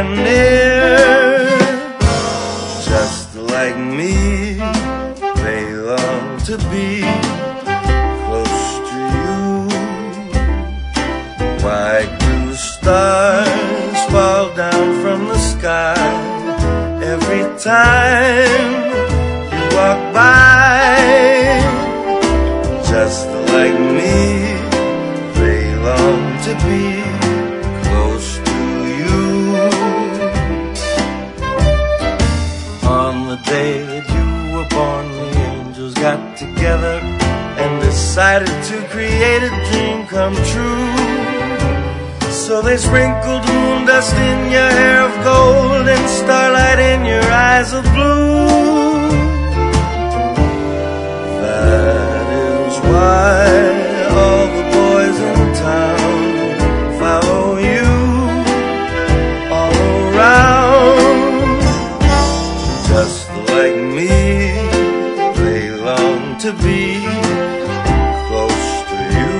are near. Just like me, they long to be close to you. Why do stars fall down from the sky every time you walk by? Just like me, they long to be close to you. On the day that you were born, the angels got together and decided to create a dream come true. So they sprinkled moon dust in your hair of gold and starlight in your eyes of blue. That is why all the boys in town follow you all around. Just like me, they long to be close to you.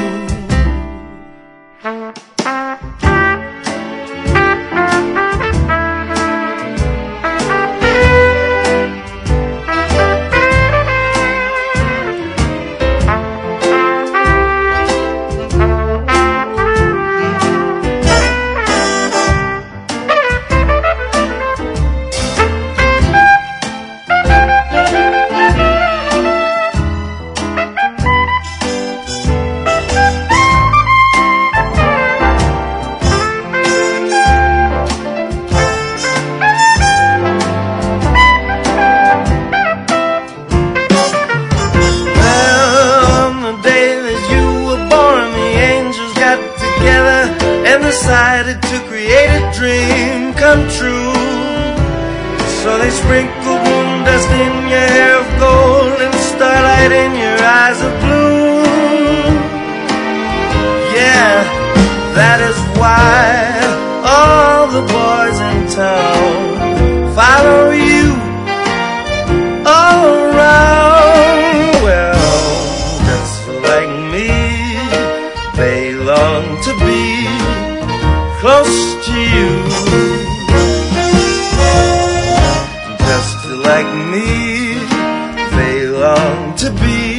Decided to create a dream come true. So they sprinkled moon dust in your hair of gold and starlight in your eyes of blue. Yeah, that is why all the boys in town follow you all around. Well, just like me, they long to be close to you. Just like me, they long to be